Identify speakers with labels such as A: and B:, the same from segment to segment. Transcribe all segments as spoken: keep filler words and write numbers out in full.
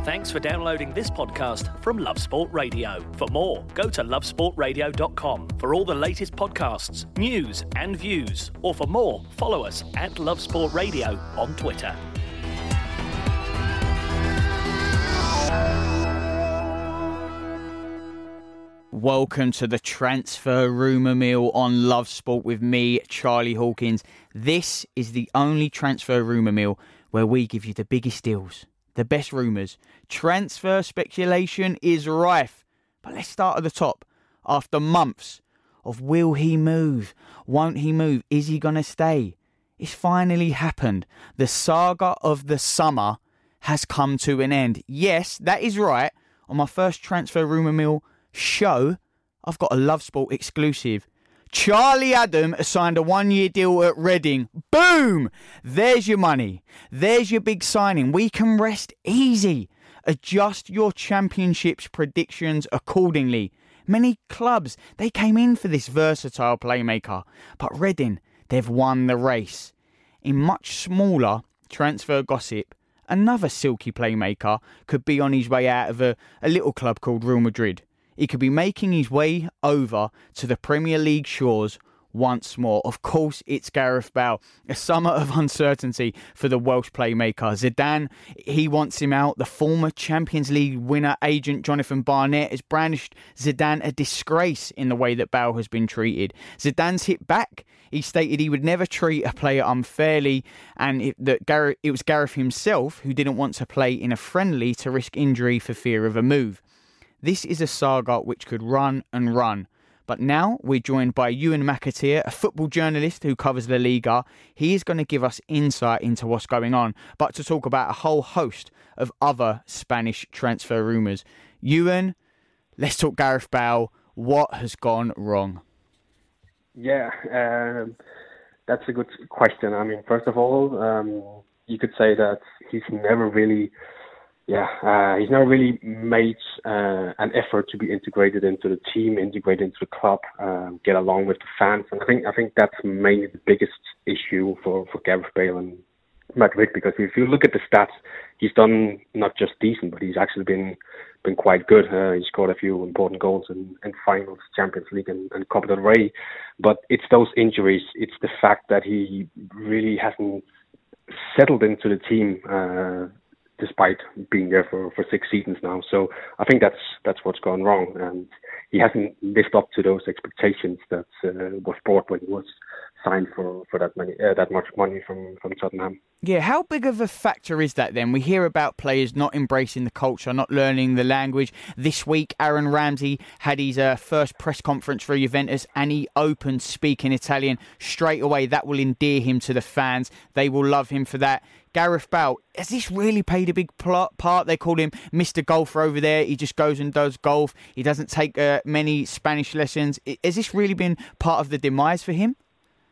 A: Thanks for downloading this podcast from Love Sport Radio. For more, go to love sport radio dot com for all the latest podcasts, news and views. Or for more, follow us at Love Sport Radio on Twitter.
B: Welcome to the Transfer Rumour Mill on Love Sport with me, Charlie Hawkins. This is the only Transfer Rumour Mill where we give you the biggest deals, the best rumours. Transfer speculation is rife. But let's start at the top. After months of will he move? Won't he move? Is he going to stay? It's finally happened. The saga of the summer has come to an end. Yes, that is right. On my first Transfer Rumour Mill show, I've got a Love Sport exclusive. Charlie Adam signed a one-year deal at Reading. Boom! There's your money. There's your big signing. We can rest easy. Adjust your championship's predictions accordingly. Many clubs, they came in for this versatile playmaker. But Reading, they've won the race. In much smaller transfer gossip, another silky playmaker could be on his way out of a, a little club called Real Madrid. He could be making his way over to the Premier League shores once more. Of course, it's Gareth Bale. A summer of uncertainty for the Welsh playmaker. Zidane, he wants him out. The former Champions League winner agent Jonathan Barnett has brandished Zidane a disgrace in the way that Bale has been treated. Zidane's hit back. He stated he would never treat a player unfairly, and it, that Gareth, it was Gareth himself who didn't want to play in a friendly to risk injury for fear of a move. This is a saga which could run and run. But now we're joined by Ewan McAteer, a football journalist who covers La Liga. He is going to give us insight into what's going on, but to talk about a whole host of other Spanish transfer rumours. Ewan, let's talk Gareth Bale. What has gone wrong?
C: Yeah, um, that's a good question. I mean, first of all, um, you could say that he's never really... Yeah, uh, he's never really made uh, an effort to be integrated into the team, integrated into the club, uh, get along with the fans, and I think I think that's mainly the biggest issue for, for Gareth Bale and Madrid. Because if you look at the stats, he's done not just decent, but he's actually been been quite good. Uh, he scored a few important goals in, in finals, Champions League, and, and Copa del Rey. But it's those injuries. It's the fact that he really hasn't settled into the team. Uh, despite being there for, for six seasons now. So I think that's that's what's gone wrong. And he hasn't lived up to those expectations that uh, was brought when he was signed for, for that many uh, that much money from, from Tottenham.
B: Yeah, how big of a factor is that then? We hear about players not embracing the culture, not learning the language. This week, Aaron Ramsey had his uh, first press conference for Juventus and he opened speaking Italian straight away. That will endear him to the fans. They will love him for that. Gareth Bale, has this really played a big part? They call him Mister Golfer over there. He just goes and does golf. He doesn't take uh, many Spanish lessons. Has this really been part of the demise for him?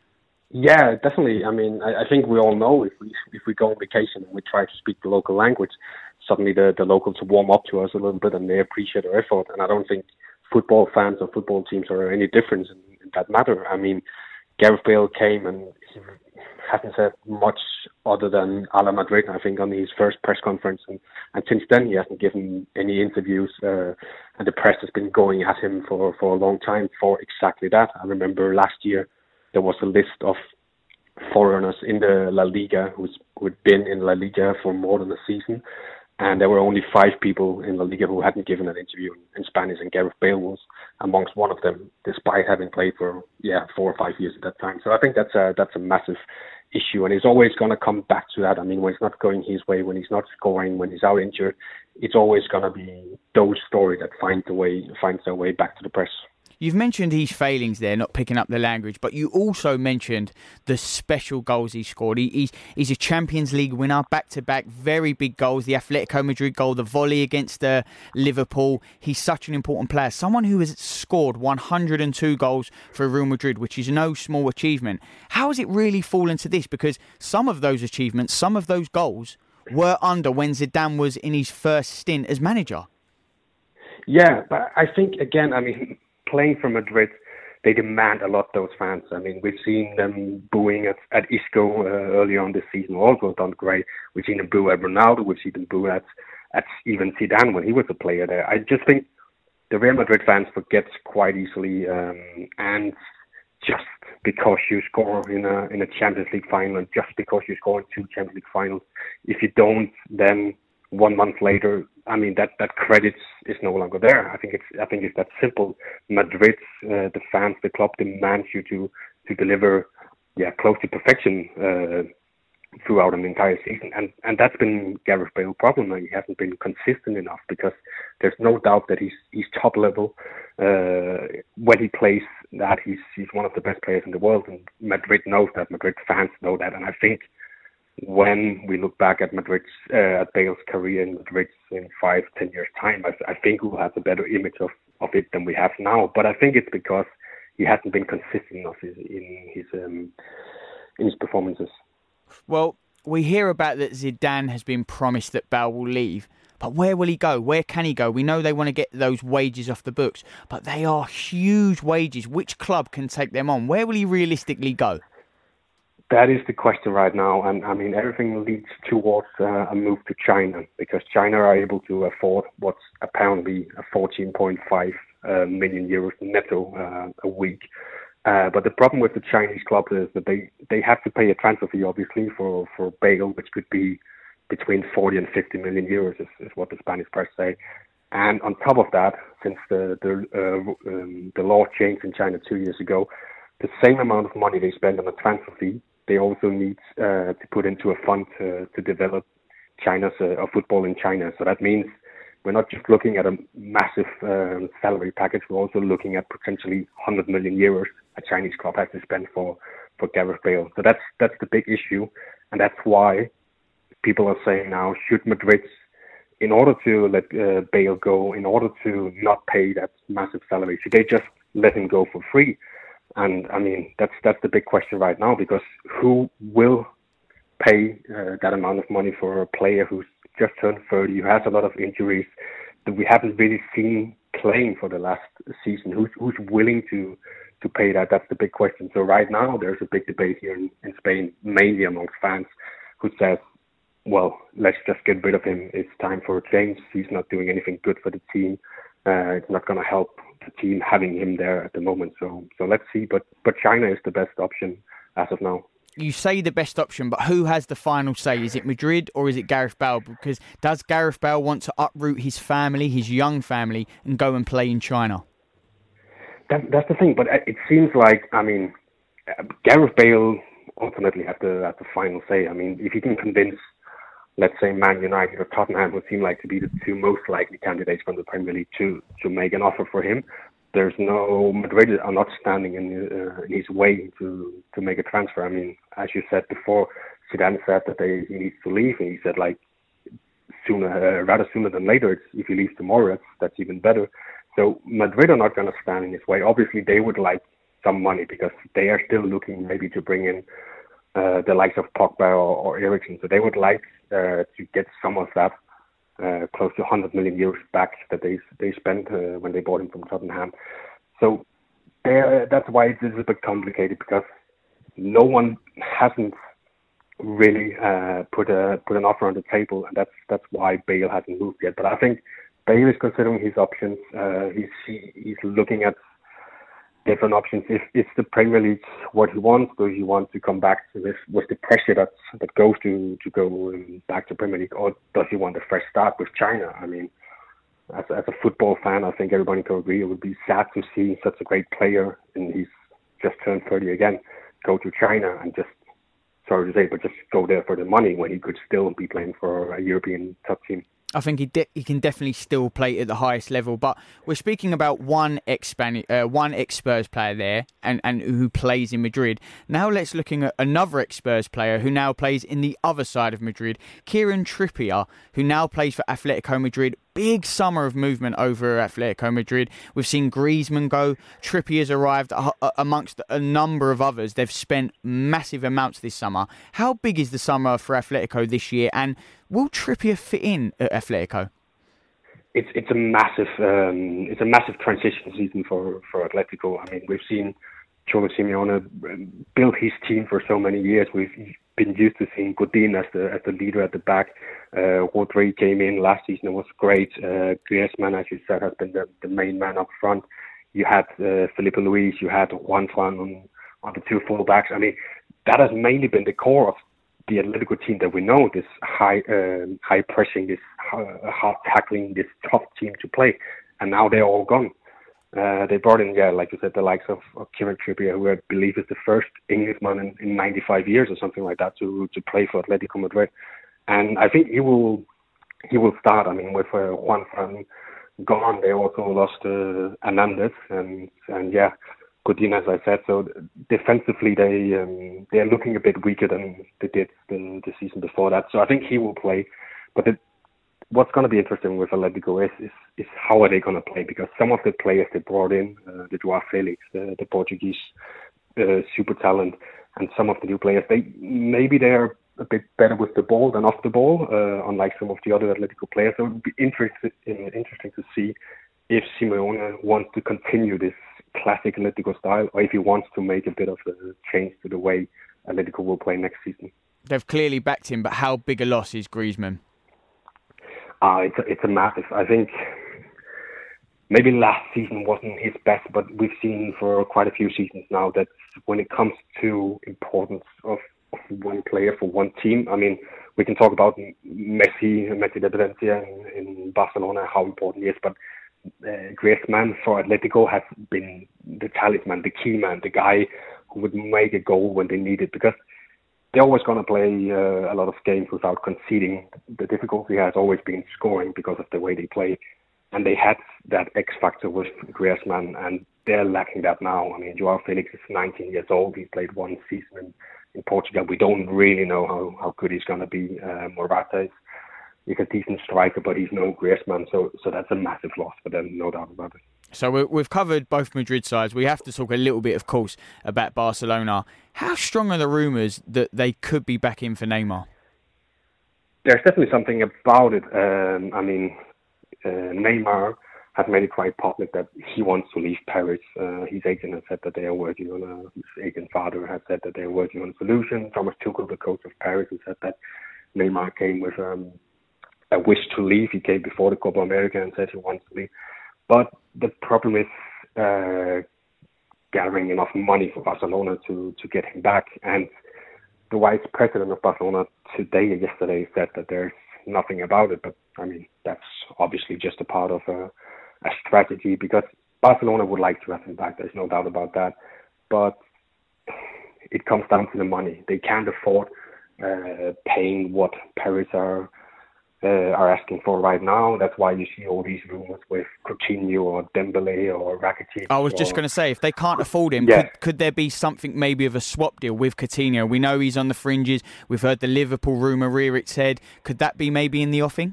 C: Yeah, definitely. I mean, I, I think we all know if we if we go on vacation and we try to speak the local language, suddenly the, the locals warm up to us a little bit and they appreciate our effort. And I don't think football fans or football teams are any different in, in that matter. I mean, Gareth Bale came and he hasn't said much other than a la Madrid, I think, on his first press conference. And, and since then, he hasn't given any interviews. Uh, and the press has been going at him for, for a long time for exactly that. I remember last year, there was a list of foreigners in the La Liga who's, who had been in La Liga for more than a season. And there were only five people in La Liga who hadn't given an interview in Spanish, and Gareth Bale was amongst one of them, despite having played for yeah four or five years at that time. So I think that's a that's a massive issue, and he's always going to come back to that. I mean, when it's not going his way, when he's not scoring, when he's out injured, it's always going to be those stories that find the way finds their way back to the press.
B: You've mentioned his failings there, not picking up the language, but you also mentioned the special goals he scored. He, he's, he's a Champions League winner, back-to-back, very big goals. The Atletico Madrid goal, the volley against uh, Liverpool. He's such an important player. Someone who has scored one hundred two goals for Real Madrid, which is no small achievement. How has it really fallen to this? Because some of those achievements, some of those goals were under when Zidane was in his first stint as manager.
C: Yeah, but I think, again, I mean... playing for Madrid, they demand a lot, those fans. I mean, we've seen them booing at, at Isco uh, earlier on this season, also done great. We've seen them boo at Ronaldo, we've seen them boo at, at even Zidane when he was a player there. I just think the Real Madrid fans forget quite easily, um, and just because you score in a in a Champions League final, and just because you score in two Champions League finals, if you don't, then one month later, I mean that, that credit is no longer there. I think it's I think it's that simple. Madrid, uh, the fans, the club demands you to to deliver, yeah, close to perfection uh, throughout an entire season, and and that's been Gareth Bale's problem. He hasn't been consistent enough, because there's no doubt that he's he's top level uh, when he plays. That he's he's one of the best players in the world, and Madrid knows that. Madrid fans know that, and I think when we look back at Madrid's uh, at Bale's career in Madrid in five, ten years time, I, I think we'll have a better image of, of it than we have now. But I think it's because he hasn't been consistent enough in his um, in his performances.
B: Well, we hear about that Zidane has been promised that Bale will leave, but where will he go? Where can he go? We know they want to get those wages off the books, but they are huge wages. Which club can take them on? Where will he realistically go?
C: That is the question right now, and I mean everything leads towards uh, a move to China, because China are able to afford what's apparently a fourteen point five uh, million euros netto uh, a week. Uh, but the problem with the Chinese clubs is that they, they have to pay a transfer fee, obviously, for, for Bale, which could be between forty and fifty million euros, is, is what the Spanish press say. And on top of that, since the the, uh, um, the law changed in China two years ago, the same amount of money they spend on a transfer fee, they also need uh, to put into a fund to, to develop China's uh, football in China. So that means we're not just looking at a massive um, salary package. We're also looking at potentially one hundred million euros a Chinese club has to spend for, for Gareth Bale. So that's that's the big issue, and that's why people are saying now, should Madrid, in order to let uh, Bale go, in order to not pay that massive salary, should they just let him go for free? And I mean, that's that's the big question right now, because who will pay uh, that amount of money for a player who's just turned thirty, who has a lot of injuries that we haven't really seen playing for the last season? Who's who's willing to to pay that? That's the big question. So right now, there's a big debate here in, in Spain, mainly amongst fans, who says, well, let's just get rid of him. It's time for a change. He's not doing anything good for the team. Uh, it's not going to help the team having him there at the moment. So so let's see. But but China is the best option as of now.
B: You say the best option, but who has the final say? Is it Madrid or is it Gareth Bale? Because does Gareth Bale want to uproot his family, his young family, and go and play in China?
C: That, that's the thing. But it seems like, I mean, Gareth Bale ultimately has the, has the final say. I mean, if he can convince, let's say, Man United or Tottenham, would seem like to be the two most likely candidates from the Premier League to, to make an offer for him, there's no, Madrid are not standing in, uh, in his way to, to make a transfer. I mean, as you said before, Zidane said that they, he needs to leave, and he said, like, sooner, uh, rather sooner than later. It's, if he leaves tomorrow, that's, that's even better. So Madrid are not going to stand in his way. Obviously, they would like some money, because they are still looking maybe to bring in uh, the likes of Pogba or, or Eriksen. So they would like uh, to get some of that. Uh, close to one hundred million euros back that they they spent uh, when they bought him from Tottenham. So uh, that's why it's a bit complicated, because no one hasn't really uh, put a put an offer on the table, and that's that's why Bale hasn't moved yet. But I think Bale is considering his options. Uh, he's he, he's looking at different options. If it's the Premier League what he wants, does he want to come back to this with the pressure that that goes to to go back to Premier League, or does he want a fresh start with China? I mean, as as a football fan, I think everybody can agree it would be sad to see such a great player, and he's just turned thirty again, go to China and just, sorry to say, but just go there for the money when he could still be playing for a European top team.
B: I think he de- he can definitely still play at the highest level, but we're speaking about one ex uh, one ex-Spurs player there, and, and who plays in Madrid. Now let's looking at another ex-Spurs player who now plays in the other side of Madrid, Kieran Trippier, who now plays for Atletico Madrid. Big summer of movement over Atletico Madrid. We've seen Griezmann go. Trippier's arrived uh, amongst a number of others. They've spent massive amounts this summer. How big is the summer for Atletico this year, and will Trippier fit in at Atletico?
C: It's it's a massive um, it's a massive transition season for, for Atletico. I mean, we've seen Cholo Simeone build his team for so many years. We've been used to seeing Godin as the as the leader at the back. Uh, Rodri came in last season and was great. Uh, Griezmann, as you said, has been the, the main man up front. You had uh, Felipe Luis, you had Juan Fran on, on the two fullbacks. I mean, that has mainly been the core of the Atletico team that we know, this high uh, high pressing, this uh, hard tackling, this tough team to play. And now they're all gone. Uh, they brought in, yeah, like you said, the likes of, of Kieran Trippier, who I believe is the first Englishman in, in ninety-five years or something like that to to play for Atletico Madrid. And I think he will he will start. I mean, with uh, Juan Fran gone, they also lost uh, Hernandez and and yeah, Godin, as I said. So defensively, they um, they are looking a bit weaker than they did the, the season before that. So I think he will play, but it, what's going to be interesting with Atletico is, is is how are they going to play, because some of the players they brought in, uh, the Joao Felix, the, the Portuguese uh, super talent, and some of the new players, they maybe they're a bit better with the ball than off the ball, uh, unlike some of the other Atletico players. So it would be interesting, interesting to see if Simeone wants to continue this classic Atletico style, or if he wants to make a bit of a change to the way Atletico will play next season.
B: They've clearly backed him, but how big a loss is Griezmann?
C: Uh, it's, a, it's a massive. I think maybe last season wasn't his best, but we've seen for quite a few seasons now that when it comes to importance of, of one player for one team, I mean, we can talk about Messi, Messi de Valencia in, in Barcelona, how important he is, but uh, Griezmann for Atletico has been the talisman, the key man, the guy who would make a goal when they need it, because they're always going to play uh, a lot of games without conceding. The difficulty has always been scoring because of the way they play. And they had that X factor with Griezmann, and they're lacking that now. I mean, Joao Felix is nineteen years old. He's played one season in, in Portugal. We don't really know how, how good he's going to be. Uh, Morata is, is a decent striker, but he's no Griezmann. So, so that's a massive loss for them, no doubt about it.
B: So we've covered both Madrid sides. We have to talk a little bit, of course, about Barcelona. How strong are the rumours that they could be back in for Neymar?
C: There's definitely something about it. Um, I mean, uh, Neymar has made it quite public that he wants to leave Paris. Uh, his agent has said that they are working on a, his agent father has said that they are working on a solution. Thomas Tuchel, the coach of Paris, has said that Neymar came with um, a wish to leave. He came before the Copa America and said he wants to leave. But the problem is uh, gathering enough money for Barcelona to, to get him back. And the vice president of Barcelona today and yesterday said that there's nothing about it. But, I mean, that's obviously just a part of a, a strategy, because Barcelona would like to have him back. There's no doubt about that. But it comes down to the money. They can't afford uh, paying what Paris are Uh, are asking for right now. That's why you see all these rumours with Coutinho or Dembele or Rakitic.
B: I was
C: or,
B: just going to say, if they can't afford him,
C: yeah.
B: could, could there be something maybe of a swap deal with Coutinho? We know he's on the fringes. We've heard the Liverpool rumour rear its head. Could that be maybe in the offing?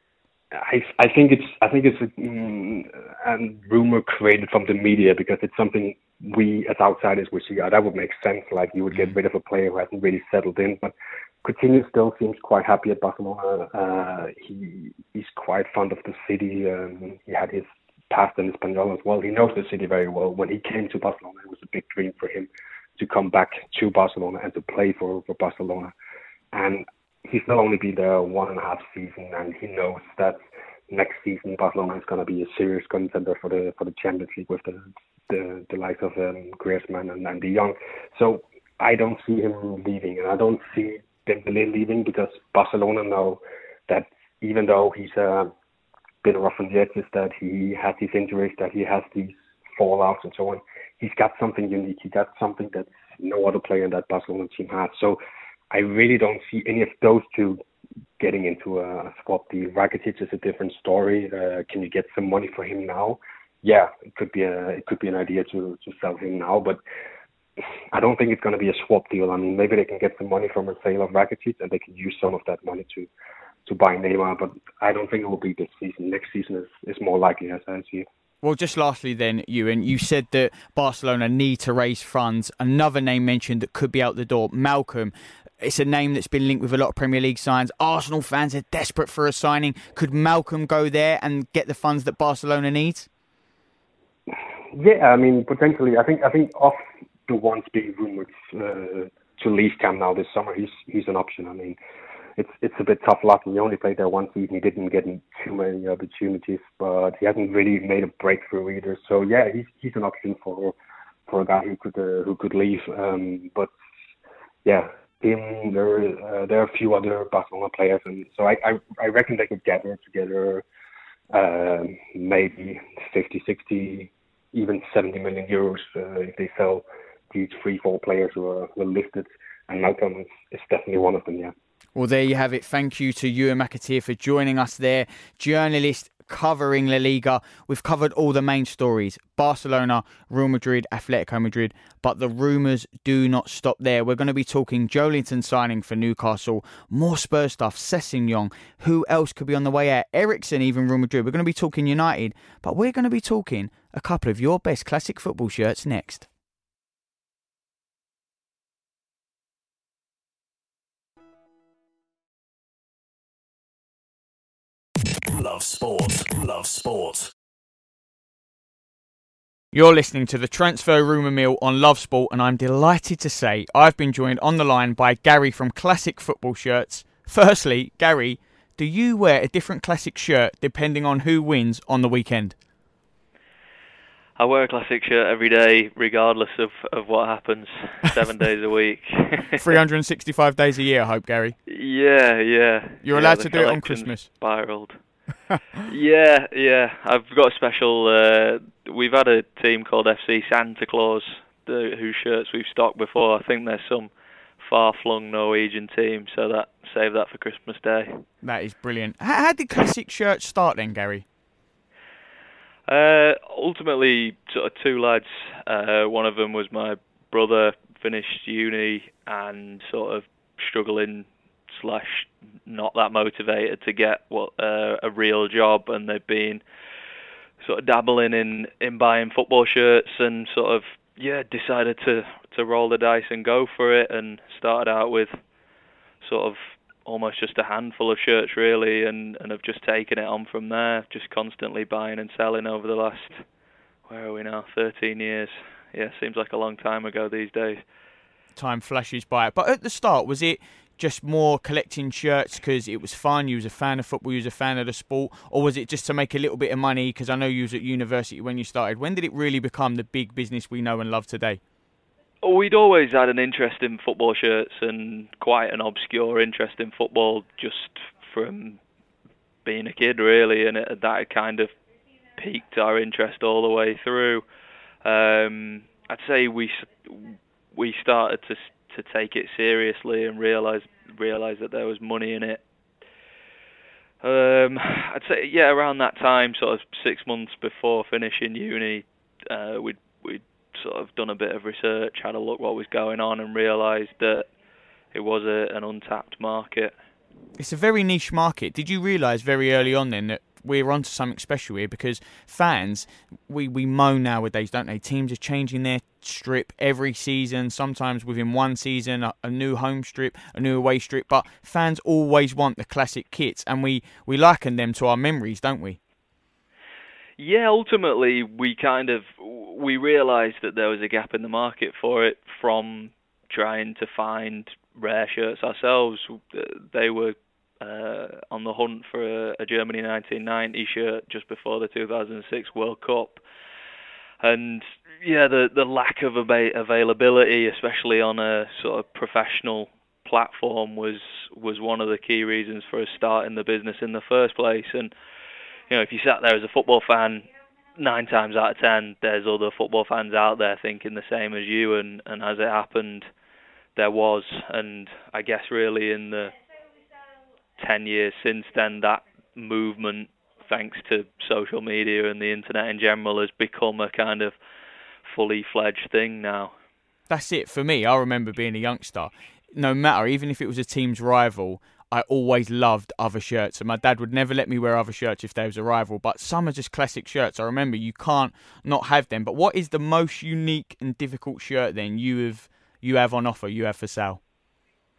C: I, I think it's I think it's a, mm, a rumour created from the media, because it's something we as outsiders would see. Oh, that would make sense. Like, you would get rid of a player who hasn't really settled in, but Coutinho still seems quite happy at Barcelona. Uh, he he's quite fond of the city. Um, he had his past in Espanyol as well. He knows the city very well. When he came to Barcelona, it was a big dream for him to come back to Barcelona and to play for, for Barcelona. And he's not only been there one and a half season, and he knows that next season Barcelona is going to be a serious contender for the for the Champions League with the the, the likes of um, Griezmann and, and De Jong. So I don't see him leaving, and I don't see Dembele leaving, because Barcelona know that even though he's a bit rough on the edges, that he has these injuries, that he has these fallouts and so on, he's got something unique. He got something that no other player in that Barcelona team has. So I really don't see any of those two getting into a swap deal. Rakitic is a different story. Uh, can you get some money for him now? Yeah, it could be a it could be an idea to to sell him now, but I don't think it's going to be a swap deal. I mean, maybe they can get some money from a sale of Rakitic, and they can use some of that money to, to buy Neymar. But I don't think it will be this season. Next season is, is more likely, as I see it.
B: Well, just lastly then, Ewan, you said that Barcelona need to raise funds. Another name mentioned that could be out the door, Malcolm. It's a name that's been linked with a lot of Premier League signs. Arsenal fans are desperate for a signing. Could Malcolm go there and get the funds that Barcelona needs?
C: Yeah, I mean, potentially. I think I think off the ones being rumoured uh, to leave Camp Nou this summer, he's he's an option. I mean, it's it's a bit tough luck. He only played there one season. He didn't get too many opportunities, but he hasn't really made a breakthrough either. So yeah, he's he's an option for for a guy who could uh, who could leave. Um, but yeah, him there uh, there are a few other Barcelona players, and so I I, I reckon they could gather together uh, maybe fifty, sixty, even seventy million euros uh, if they sell these three, four players who are, who are listed, and Malcolm is, is definitely one of them. Yeah.
B: Well, there you have it. Thank you to Ewan McAteer for joining us there. Journalist covering La Liga. We've covered all the main stories. Barcelona, Real Madrid, Atletico Madrid. But the rumours do not stop there. We're going to be talking Joelinton signing for Newcastle. More Spurs stuff. Sessegnon. Who else could be on the way out? Eriksen, even Real Madrid. We're going to be talking United. But we're going to be talking a couple of your best classic football shirts next.
A: Love sport. Love sport.
B: You're listening to the Transfer Rumour Mill on Love Sport, and I'm delighted to say I've been joined on the line by Gary from Classic Football Shirts. Firstly, Gary, do you wear a different classic shirt depending on who wins on the weekend?
D: I wear a classic shirt every day, regardless of, of what happens, seven days a week.
B: three hundred sixty-five days a year, I hope, Gary.
D: Yeah, yeah.
B: You're
D: yeah,
B: allowed to do it on Christmas.
D: Spiraled. yeah, yeah. I've got a special... Uh, we've had a team called F C Santa Claus, the, whose shirts we've stocked before. I think there's some far-flung Norwegian team, so that save that for Christmas Day.
B: That is brilliant. How, how did classic shirts start then, Gary?
D: Uh, ultimately, sort of two lads. Uh, one of them was my brother, finished uni and sort of struggling slash not that motivated to get what uh, a real job, and they've been sort of dabbling in, in buying football shirts, and sort of yeah decided to, to roll the dice and go for it, and started out with sort of almost just a handful of shirts really, and, and have just taken it on from there, just constantly buying and selling over the last, where are we now, thirteen years. Yeah, seems like a long time ago these days.
B: Time flashes by. But at the start, was it just more collecting shirts because it was fun, you was a fan of football, you was a fan of the sport, or was it just to make a little bit of money? Because I know you was at university when you started. When did it really become the big business we know and love today?
D: We'd always had an interest in football shirts, and quite an obscure interest in football just from being a kid, really, and it, that kind of piqued our interest all the way through. Um, I'd say we we started to to take it seriously and realise realise that there was money in it. Um, I'd say yeah, around that time, sort of six months before finishing uni, uh, we'd we'd sort of done a bit of research, had a look what was going on, and realised that it was a, an untapped market.
B: It's a very niche market. Did you realise very early on then that we're onto something special here? Because fans, we, we moan nowadays, don't they? Teams are changing their strip every season, sometimes within one season, a, a new home strip, a new away strip, but fans always want the classic kits, and we, we liken them to our memories, don't we?
D: Yeah, ultimately, we kind of, we realised that there was a gap in the market for it from trying to find rare shirts ourselves. They were uh, on the hunt for a, a Germany nineteen ninety shirt just before the two thousand six World Cup. And yeah, the, the lack of ab- availability, especially on a sort of professional platform, was, was one of the key reasons for us starting the business in the first place. And you know, if you sat there as a football fan, nine times out of ten, there's other football fans out there thinking the same as you, and, and as it happened, there was. And I guess really in the ten years since then, that movement, thanks to social media and the internet in general, has become a kind of fully fledged thing now.
B: That's it for me. I remember being a youngster. No matter, even if it was a team's rival, I always loved other shirts, and my dad would never let me wear other shirts if there was a rival, but some are just classic shirts. I remember you can't not have them. But what is the most unique and difficult shirt then you have you have on offer, you have for sale?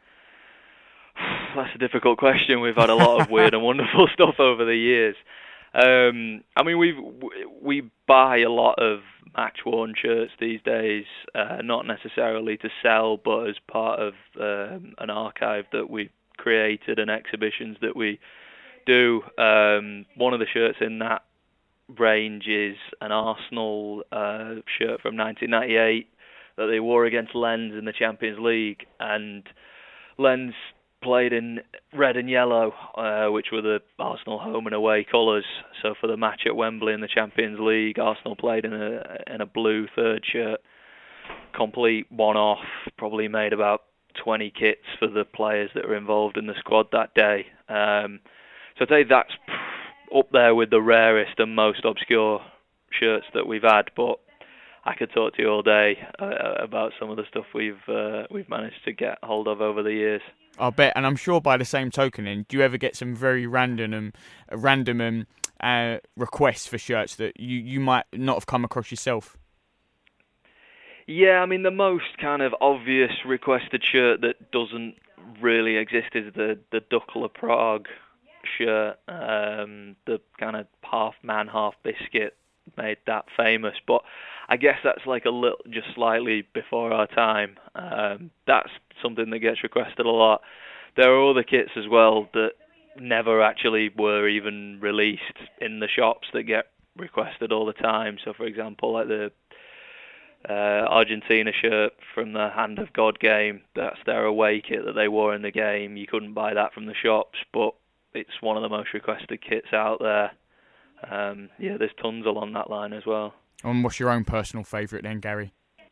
D: That's a difficult question. We've had a lot of weird and wonderful stuff over the years. Um, I mean, we we buy a lot of match-worn shirts these days, uh, not necessarily to sell, but as part of um, an archive that we created and exhibitions that we do. Um, one of the shirts in that range is an Arsenal uh, shirt from nineteen ninety-eight that they wore against Lens in the Champions League, and Lens played in red and yellow, uh, which were the Arsenal home and away colours. So for the match at Wembley in the Champions League, Arsenal played in a in a blue third shirt, complete one-off. Probably made about twenty kits for the players that were involved in the squad that day. Um, so I'd say that's up there with the rarest and most obscure shirts that we've had. But I could talk to you all day uh, about some of the stuff we've uh, we've managed to get hold of over the years.
B: I'll bet, and I'm sure by the same token, then, do you ever get some very random, um, random um, uh, requests for shirts that you, you might not have come across yourself?
D: Yeah, I mean, the most kind of obvious requested shirt that doesn't really exist is the, the Dukla Prague shirt. Um, the kind of half man, half biscuit made that famous. But I guess that's like a little, just slightly before our time. Um, that's something that gets requested a lot. There are other kits as well that never actually were even released in the shops that get requested all the time. So, for example, like the uh, Argentina shirt from the Hand of God game, that's their away kit that they wore in the game. You couldn't buy that from the shops, but it's one of the most requested kits out there. Um, yeah, there's tons along that line as well.
B: And what's your own personal favourite then, Gary?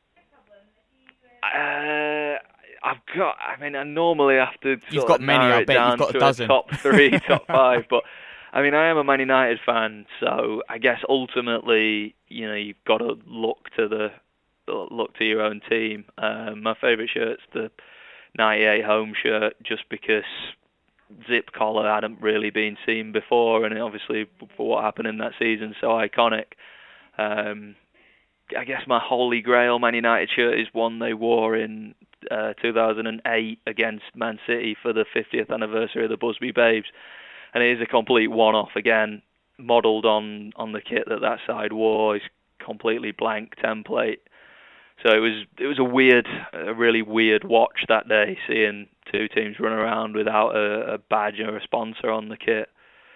D: Uh, I've got. I mean, I normally have to. Sort
B: You've got
D: of
B: many.
D: narrow
B: I
D: it
B: bet
D: down
B: you've got
D: to
B: a dozen.
D: top three, top five. But I mean, I am a Man United fan, so I guess ultimately, you know, you've got to look to the look to your own team. Um, my favourite shirt's the ninety-eight home shirt, just because zip collar hadn't really been seen before, and obviously for what happened in that season, so iconic. Um, I guess my holy grail Man United shirt is one they wore in uh, two thousand eight against Man City for the fiftieth anniversary of the Busby Babes, and it is a complete one-off, again modelled on, on the kit that that side wore. It's completely blank template. So it was it was a weird, a really weird watch that day, seeing two teams run around without a, a badge or a sponsor on the kit.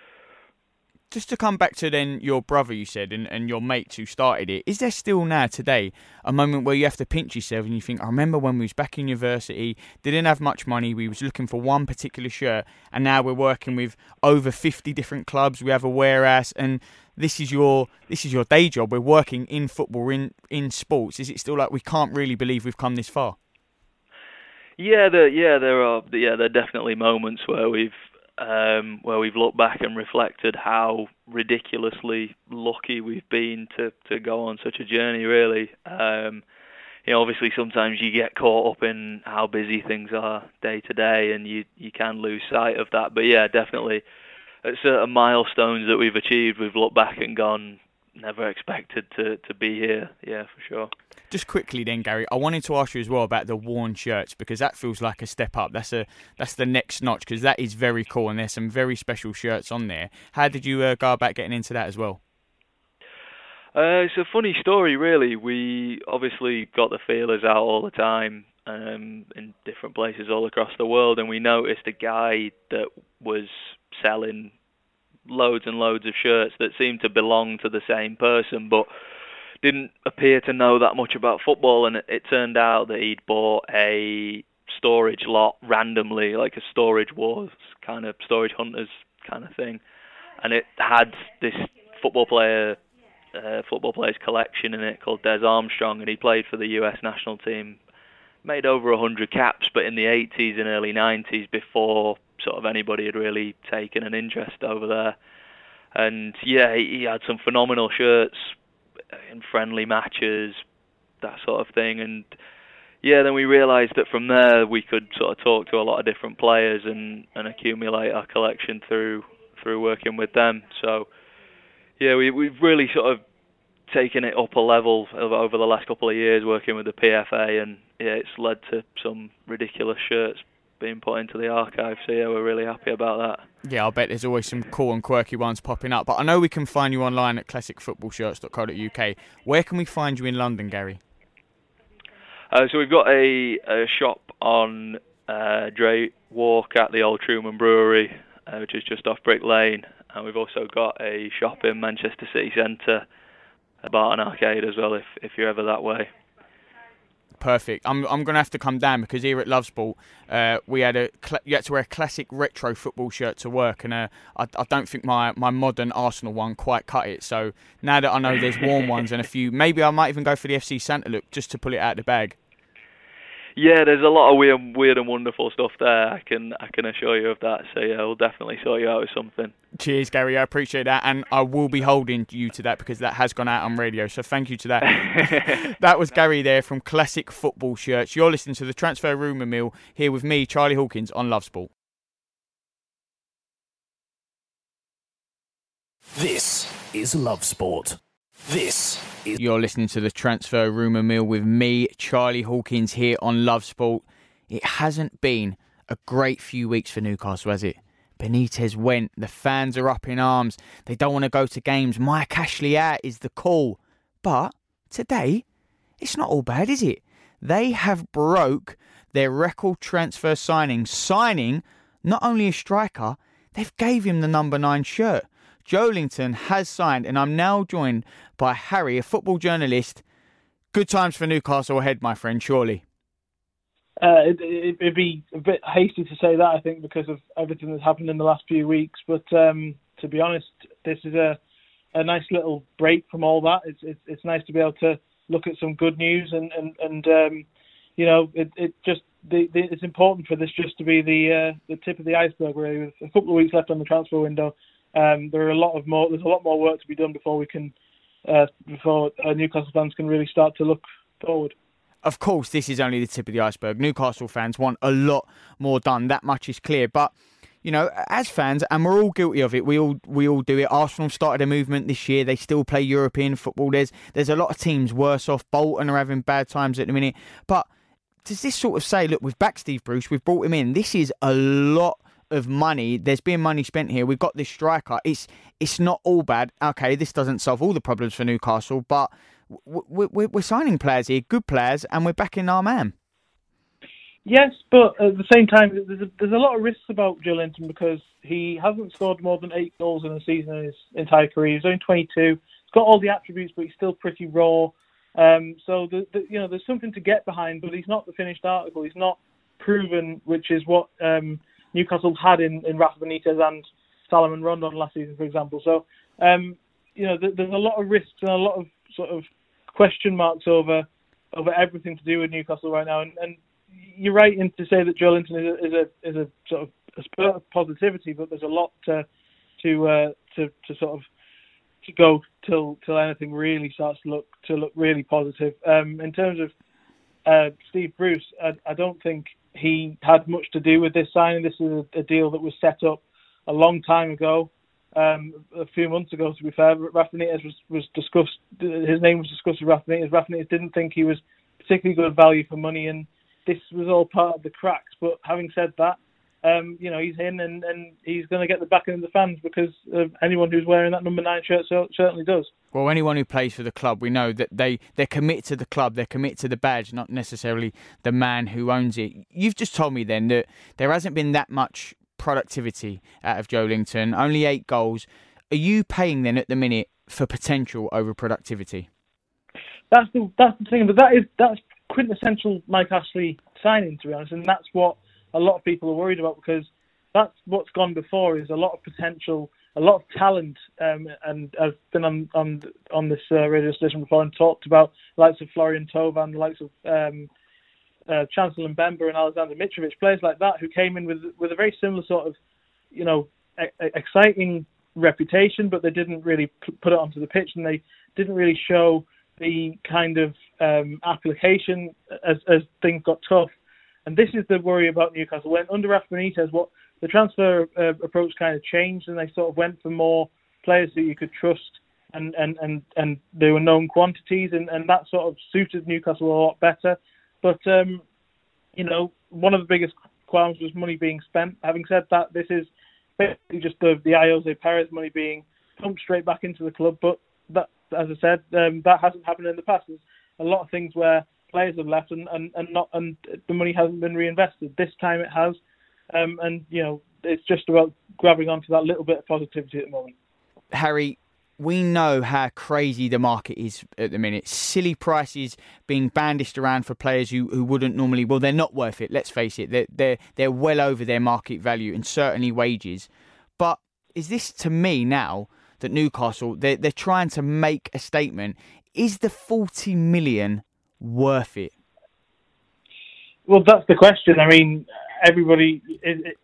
B: Just to come back to then your brother, you said, and, and your mates who started it, is there still now today a moment where you have to pinch yourself and you think, I remember when we was back in university, didn't have much money, we was looking for one particular shirt, and now we're working with over fifty different clubs, we have a warehouse, and this is your this is your day job, we're working in football, in, in sports. Is it still like we can't really believe we've come this far?
D: Yeah, there, yeah, there are yeah, there are definitely moments where we've Um, where we've looked back and reflected how ridiculously lucky we've been to, to go on such a journey, really. Um, you know, obviously sometimes you get caught up in how busy things are day to day, and you, you can lose sight of that. But yeah, definitely at certain milestones that we've achieved, we've looked back and gone, never expected to, to be here. Yeah, for sure.
B: Just quickly then, Gary, I wanted to ask you as well about the worn shirts, because that feels like a step up. That's a that's the next notch, because that is very cool, and there's some very special shirts on there. How did you uh, go about getting into that as well?
D: Uh, it's a funny story, really. We obviously got the feelers out all the time um, in different places all across the world, and we noticed a guy that was selling loads and loads of shirts that seemed to belong to the same person, but didn't appear to know that much about football. And it, it turned out that he'd bought a storage lot randomly, like a Storage Wars kind of, Storage Hunters kind of thing, and it had this football player uh, football players collection in it called Des Armstrong, and he played for the U S national team, made over one hundred caps, but in the eighties and early nineties, before sort of anybody had really taken an interest over there. And yeah, he had some phenomenal shirts in friendly matches, that sort of thing. And yeah, then we realised that from there we could sort of talk to a lot of different players and, and accumulate our collection through through working with them. So yeah, we, we've really sort of taken it up a level over the last couple of years working with the P F A, and yeah, it's led to some ridiculous shirts being put into the archive. So yeah, we're really happy about that.
B: Yeah, I bet there's always some cool and quirky ones popping up. But I know we can find you online at classic football shirts dot co dot U K. Where can we find you in London, Gary?
D: Uh, so we've got a, a shop on uh, Dray Walk at the Old Truman Brewery, uh, which is just off Brick Lane. And we've also got a shop in Manchester City Centre, a Barton Arcade as well, if if you're ever that way.
B: Perfect. I'm I'm going to have to come down because here at Love Sport, uh, we had a cl- you had to wear a classic retro football shirt to work, and uh, I, I don't think my, my modern Arsenal one quite cut it. So now that I know there's warm ones and a few, maybe I might even go for the F C Santa look just to pull it out of the bag.
D: Yeah, there's a lot of weird, weird and wonderful stuff there. I can, I can assure you of that. So yeah, we'll definitely sort you out with something.
B: Cheers, Gary. I appreciate that, and I will be holding you to that because that has gone out on radio. So thank you to that. That was Gary there from Classic Football Shirts. You're listening to the Transfer Rumour Mill here with me, Charlie Hawkins, on Love Sport.
A: This is Love Sport. This is...
B: You're listening to the Transfer Rumour Mill with me, Charlie Hawkins, here on Love Sport. It hasn't been a great few weeks for Newcastle, has it? Benitez went, the fans are up in arms, they don't want to go to games, Mike Ashley out is the call. But today, it's not all bad, is it? They have broke their record transfer signing, signing not only a striker, they've gave him the number nine shirt. Joelinton has signed, and I'm now joined by Harry, a football journalist. Good times for Newcastle ahead, my friend, surely.
E: Uh, it, it, it'd be a bit hasty to say that, I think, because of everything that's happened in the last few weeks. But um, to be honest, this is a, a nice little break from all that. It's, it's it's nice to be able to look at some good news, and and, and um, you know, it, it just the, the, it's important for this just to be the uh, the tip of the iceberg. Really, with a couple of weeks left on the transfer window. Um, there are a lot of more. There's a lot more work to be done before we can, uh, before uh, Newcastle fans can really start to look forward.
B: Of course, this is only the tip of the iceberg. Newcastle fans want a lot more done. That much is clear. But you know, as fans, and we're all guilty of it. We all we all do it. Arsenal started a movement this year. They still play European football. There's there's a lot of teams worse off. Bolton are having bad times at the minute. But does this sort of say, look, we've backed Steve Bruce. We've brought him in. This is a lot of money. There's been money spent here. We've got this striker. It's it's not all bad. Okay, this doesn't solve all the problems for Newcastle, but we're, we're signing players here, good players, and we're backing our man.
E: Yes, but at the same time, there's a, there's a lot of risks about Joelinton because he hasn't scored more than eight goals in a season in his entire career. He's only twenty-two. He's got all the attributes, but he's still pretty raw. Um, so the, the, you know, there's something to get behind, but he's not the finished article. He's not proven, which is what um, Newcastle had in, in Rafa Benitez and Salomon Rondon last season, for example. So, um, you know, th- there's a lot of risks and a lot of sort of question marks over over everything to do with Newcastle right now. And, and you're right in to say that Joelinton is a, is a is a sort of a spurt of positivity, but there's a lot to to uh, to, to sort of to go till till anything really starts to look to look really positive. Um, in terms of uh, Steve Bruce, I, I don't think he had much to do with this signing. This is a, a deal that was set up a long time ago, um, a few months ago, to be fair. Rafa Benitez was, was discussed, his name was discussed with Rafa Benitez. Rafa Benitez didn't think he was particularly good value for money, and this was all part of the cracks. But having said that, um, you know, he's in and, and he's going to get the backing of the fans because uh, anyone who's wearing that number nine shirt so, certainly does.
B: Well, anyone who plays for the club, we know that they, they're committed to the club, they're committed to the badge, not necessarily the man who owns it. You've just told me then that there hasn't been that much productivity out of Joelinton, only eight goals. Are you paying then at the minute for potential over productivity?
E: That's the that's the thing, but that is that's quintessential Mike Ashley signing, to be honest, and that's what a lot of people are worried about because that's what's gone before is a lot of potential, a lot of talent, um, and I've been on on on this uh, radio station before and talked about the likes of Florian Thauvin, the likes of um, uh, Chancellor Mbemba and Alexander Mitrovic, players like that who came in with with a very similar sort of, you know, e- exciting reputation, but they didn't really put it onto the pitch and they didn't really show the kind of um, application as, as things got tough. And this is the worry about Newcastle. When under Rafa Benitez, what the transfer uh, approach kind of changed, and they sort of went for more players that you could trust, and and, and, and they were known quantities, and, and that sort of suited Newcastle a lot better. But um, you know, one of the biggest qualms was money being spent. Having said that, this is basically just the, the Jose Perez money being pumped straight back into the club. But that, as I said, um, that hasn't happened in the past. There's a lot of things where players have left and, and, and not and the money hasn't been reinvested. This time it has, um, and you know it's just about grabbing onto that little bit of positivity at the moment.
B: Harry, we know how crazy the market is at the minute. Silly prices being bandished around for players who, who wouldn't normally... Well, they're not worth it, let's face it. They're, they're, they're well over their market value and certainly wages. But is this, to me now, that Newcastle, they're, they're trying to make a statement, is the forty million worth it?
E: Well, that's the question. I mean, everybody... It, it,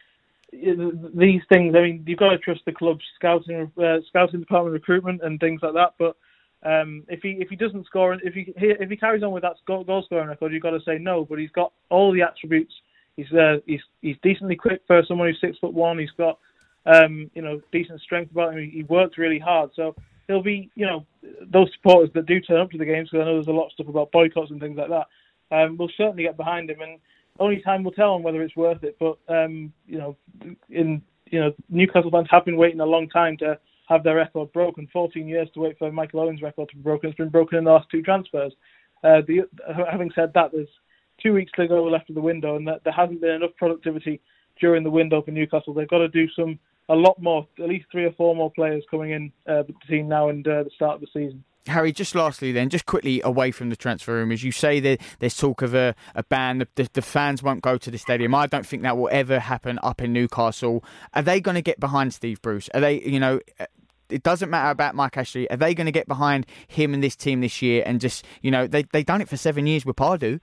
E: these things, I mean, you've got to trust the club's scouting, uh, scouting department, recruitment, and things like that. But um, if he if he doesn't score, if he if he carries on with that goal, goal scoring record, you've got to say no. But he's got all the attributes. He's uh, he's he's decently quick for someone who's six foot one. He's got um, you know decent strength about him. He, he works really hard. So there'll be you know those supporters that do turn up to the games, because I know there's a lot of stuff about boycotts and things like that. Um, we'll certainly get behind him, and only time will tell on whether it's worth it. But um, you know, in you know, Newcastle fans have been waiting a long time to have their record broken. fourteen years to wait for Michael Owen's record to be broken. It's been broken in the last two transfers. Uh, the, having said that, there's two weeks to go left of the window, and that there hasn't been enough productivity during the window for Newcastle. They've got to do some a lot more, at least three or four more players coming in uh, the team now and uh, the start of the season.
B: Harry, just lastly then, just quickly away from the transfer rumours, you say that there's talk of a, a ban, the, the, the fans won't go to the stadium. I don't think that will ever happen up in Newcastle. Are they going to get behind Steve Bruce? Are they, you know, it doesn't matter about Mike Ashley, are they going to get behind him and this team this year and just, you know, they, they've done it for seven years with Pardew?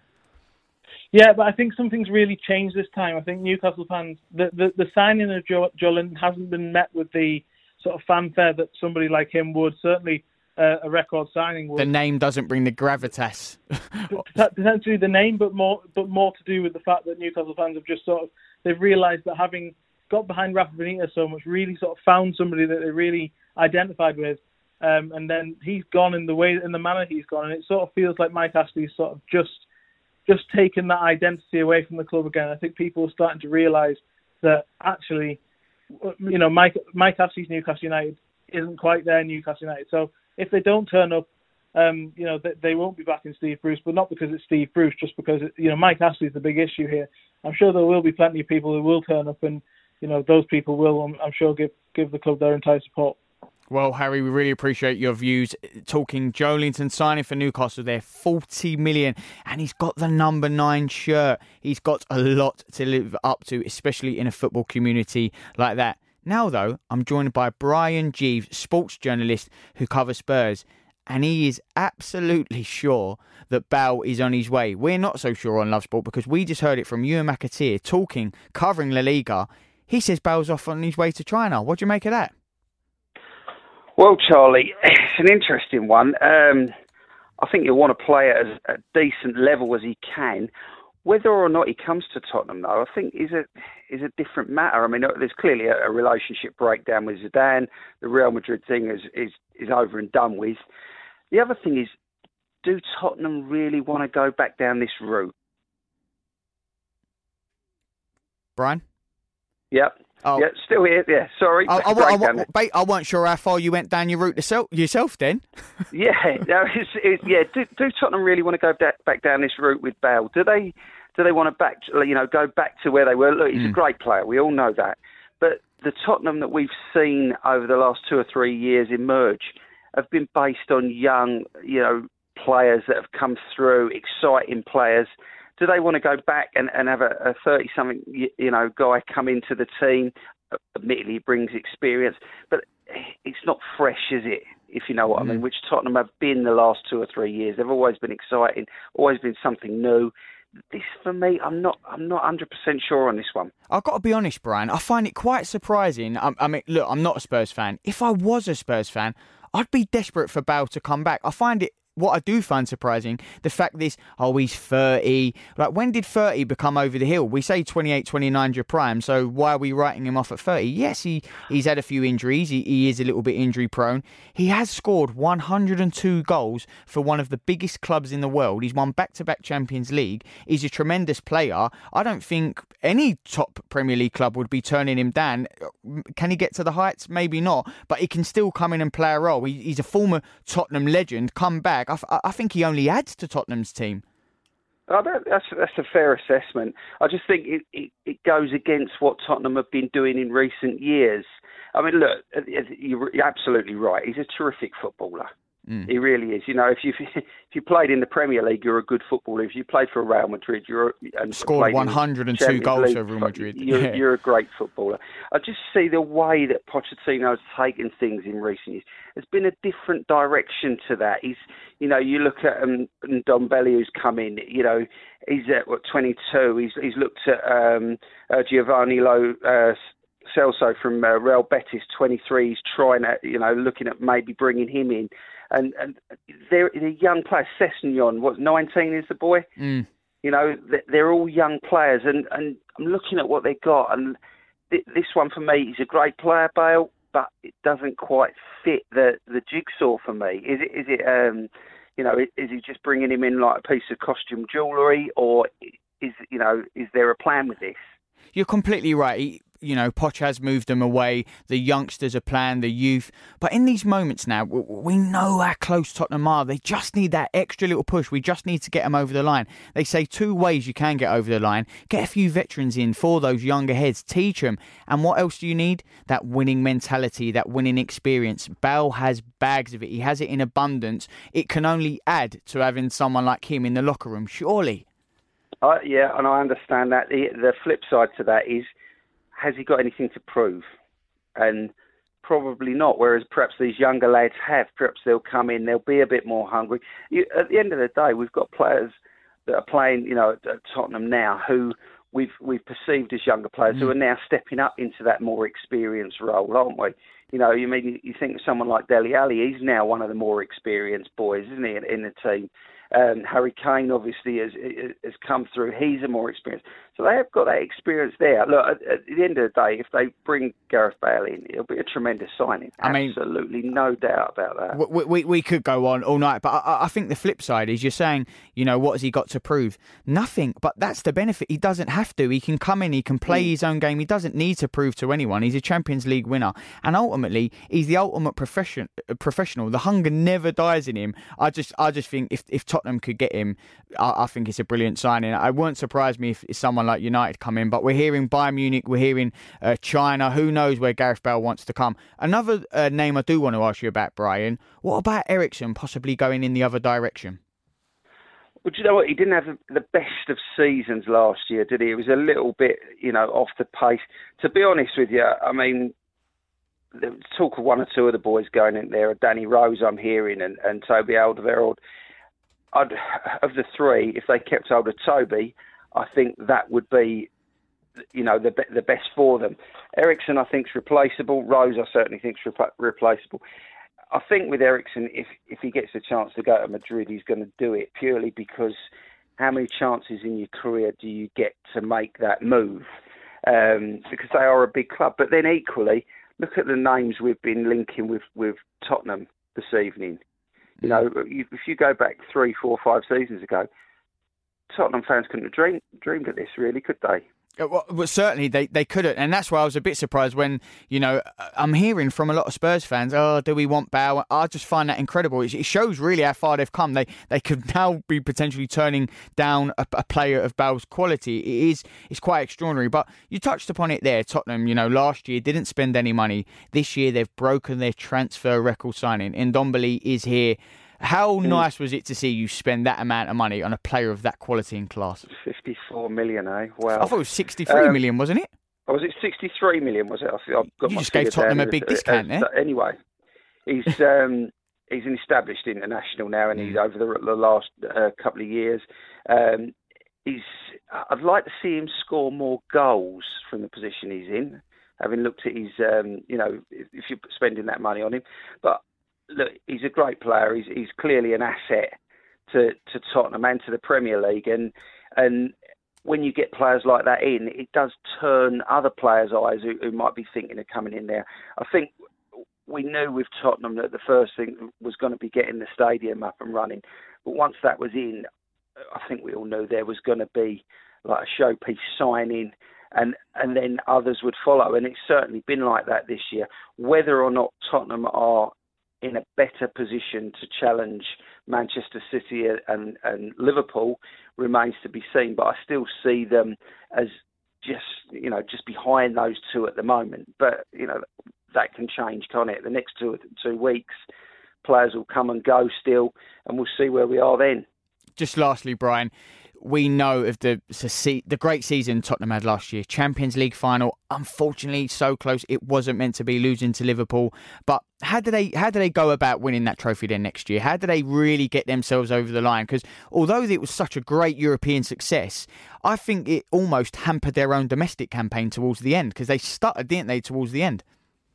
E: Yeah, but I think something's really changed this time. I think Newcastle fans, the, the, the signing of Joe, Joelinton hasn't been met with the sort of fanfare that somebody like him would. Certainly uh, a record signing would.
B: The name doesn't bring the gravitas.
E: Potentially the name, but more but more to do with the fact that Newcastle fans have just sort of, they've realised that having got behind Rafa Benitez so much, really sort of found somebody that they really identified with. Um, and then he's gone in the way, in the manner he's gone. And it sort of feels like Mike Ashley's sort of just just taken that identity away from the club again. I think people are starting to realise that actually, you know, Mike Mike Ashley's Newcastle United isn't quite there Newcastle United. So if they don't turn up, um, you know, they, they won't be backing Steve Bruce, but not because it's Steve Bruce, just because, it, you know, Mike Ashley's the big issue here. I'm sure there will be plenty of people who will turn up, and, you know, those people will, I'm, I'm sure, give give the club their entire support.
B: Well, Harry, we really appreciate your views. Talking Joelinton signing for Newcastle there, forty million, and he's got the number nine shirt. He's got a lot to live up to, especially in a football community like that. Now, though, I'm joined by Brian Jeeves, sports journalist who covers Spurs, and he is absolutely sure that Bale is on his way. We're not so sure on Love Sport because we just heard it from Ewan McAteer talking, covering La Liga. He says Bale's off on his way to China. What do you make of that?
F: Well, Charlie, it's an interesting one. Um, I think you'll want to play at as a decent level as he can. Whether or not he comes to Tottenham, though, I think is a is a different matter. I mean, there's clearly a, a relationship breakdown with Zidane. The Real Madrid thing is, is is over and done with. The other thing is, do Tottenham really want to go back down this route?
B: Brian?
F: Yep.
B: Oh.
F: Yeah, still here. Yeah, sorry.
B: I, I, I, I, I, I weren't sure how far you went down your route yourself, yourself then.
F: yeah, no, it's, it's, yeah. Do, do Tottenham really want to go back, back down this route with Bale? Do they? Do they want to back? You know, go back to where they were? Look, he's mm. a great player. We all know that. But the Tottenham that we've seen over the last two or three years emerge have been based on young, you know, players that have come through, exciting players. Do they want to go back and, and have a thirty-something, you, you know, guy come into the team? Admittedly, he brings experience, but it's not fresh, is it? If you know what mm. I mean, which Tottenham have been the last two or three years. They've always been exciting, always been something new. This, for me, I'm not I'm not one hundred percent sure on this one.
B: I've got to be honest, Brian. I find it quite surprising. I, I mean, look, I'm not a Spurs fan. If I was a Spurs fan, I'd be desperate for Bale to come back. I find it what I do find surprising, the fact this, oh, he's thirty. Like, when did thirty become over the hill? We say twenty-eight, twenty-nine your prime, so why are we writing him off at thirty? Yes, he, he's had a few injuries. He, he is a little bit injury prone. He has scored one hundred two goals for one of the biggest clubs in the world. He's won back-to-back Champions League. He's a tremendous player. I don't think any top Premier League club would be turning him down. Can he get to the heights? Maybe not, but he can still come in and play a role. He, he's a former Tottenham legend, come back. I, I think he only adds to Tottenham's team.
F: Oh, that, that's that's a fair assessment. I just think it, it, it goes against what Tottenham have been doing in recent years. I mean, look, you're absolutely right. He's a terrific footballer. Mm. He really is. You know, if you if you played in the Premier League, you're a good footballer. If you played for Real Madrid, you're and
B: scored one hundred two goals League, for Real Madrid.
F: You're,
B: yeah.
F: you're a great footballer. I just see the way that Pochettino's taken things in recent years. There's been a different direction to that. He's, you know, you look at um, Ndombele, who's come in. You know, he's at what twenty-two. He's he's looked at um, uh, Giovanni Lo. Uh, Celso from uh, Real Betis, twenty-three. He's trying at, you know, looking at maybe bringing him in. And and they're, they're young players. Sessegnon, what, nineteen is the boy?
B: Mm.
F: You know, they're all young players. And, and I'm looking at what they've got. And th- this one for me, he's a great player, Bale, but it doesn't quite fit the, the jigsaw for me. Is it, is it um, you know, is he just bringing him in like a piece of costume jewellery? Or is, you know, is there a plan with this?
B: You're completely right. He, you know, Poch has moved them away. The youngsters are playing, the youth. But in these moments now, we know how close Tottenham are. They just need that extra little push. We just need to get them over the line. They say two ways you can get over the line. Get a few veterans in for those younger heads. Teach them. And what else do you need? That winning mentality, that winning experience. Bale has bags of it. He has it in abundance. It can only add to having someone like him in the locker room, surely.
F: Uh, yeah, and I understand that. The, the flip side to that is, has he got anything to prove? And probably not, whereas perhaps these younger lads have. Perhaps they'll come in, they'll be a bit more hungry. You, at the end of the day, we've got players that are playing, you know, at, at Tottenham now who we've we've perceived as younger players mm. who are now stepping up into that more experienced role, aren't we? You know, you mean you think of someone like Dele Alli, he's now one of the more experienced boys, isn't he, in, in the team? Um, Harry Kane obviously has, has come through. He's a more experienced. So they have got that experience there. Look, at, at the end of the day, if they bring Gareth Bale in, it'll be a tremendous signing. I mean, absolutely no doubt about that.
B: We, we, we could go on all night, but I, I think the flip side is you're saying, you know, what has he got to prove? Nothing, but that's the benefit. He doesn't have to. He can come in, he can play mm. his own game. He doesn't need to prove to anyone. He's a Champions League winner. And ultimately, he's the ultimate profession, professional. The hunger never dies in him. I just I just think if, if Tottenham could get him, I, I think it's a brilliant signing. I won't surprise me if, if someone like United come in, but we're hearing Bayern Munich, we're hearing uh, China. Who knows where Gareth Bale wants to come? Another uh, name I do want to ask you about, Brian. What about Eriksen possibly going in the other direction?
F: Well, do you know what? He didn't have the best of seasons last year, did he? It was a little bit, you know, off the pace. To be honest with you, I mean, the talk of one or two of the boys going in there, Danny Rose I'm hearing, and, and Toby Alderweireld. I'd, of the three, if they kept hold of Toby, I think that would be, you know, the the best for them. Eriksen, I think, is replaceable. Rose, I certainly think, is repl- replaceable. I think with Eriksen, if if he gets a chance to go to Madrid, he's going to do it purely because how many chances in your career do you get to make that move? Um, because they are a big club. But then equally, look at the names we've been linking with, with Tottenham this evening. You know, if you go back three, four, five seasons ago, Tottenham fans couldn't have dreamed, dreamed of this, really, could they?
B: Well, well, certainly they, they couldn't, and that's why I was a bit surprised when, you know, I'm hearing from a lot of Spurs fans, oh, do we want Bale? I just find that incredible. It, it shows really how far they've come. They they could now be potentially turning down a, a player of Bale's quality. It is it's quite extraordinary. But you touched upon it there, Tottenham, you know, last year didn't spend any money. This year they've broken their transfer record signing. Ndombele is here. How nice was it to see you spend that amount of money on a player of that quality and class?
F: fifty-four million, eh? Wow.
B: I thought it was sixty-three um, million, wasn't it?
F: Oh, was it sixty-three million, was it? I I've got
B: you
F: my
B: just gave Tottenham a big as, discount
F: as,
B: there.
F: Anyway, he's um, he's an established international now, and he's over the, the last uh, couple of years. Um, he's. I'd like to see him score more goals from the position he's in, having looked at his, um, you know, if, if you're spending that money on him. But look, he's a great player. He's, he's clearly an asset to, to Tottenham and to the Premier League. And and when you get players like that in, it does turn other players' eyes who, who might be thinking of coming in there. I think we knew with Tottenham that the first thing was going to be getting the stadium up and running. But once that was in, I think we all knew there was going to be like a showpiece signing, and and then others would follow. And it's certainly been like that this year. Whether or not Tottenham are in a better position to challenge Manchester City and, and Liverpool remains to be seen. But I still see them as just, you know, just behind those two at the moment. But, you know, that can change, can't it? The next two two weeks, players will come and go still, and we'll see where we are then.
B: Just lastly, Brian, we know of the the great season Tottenham had last year. Champions League final, unfortunately, so close. It wasn't meant to be, losing to Liverpool. But how do they how do they go about winning that trophy then next year? How do they really get themselves over the line? Because although it was such a great European success, I think it almost hampered their own domestic campaign towards the end, because they stuttered, didn't they, towards the end?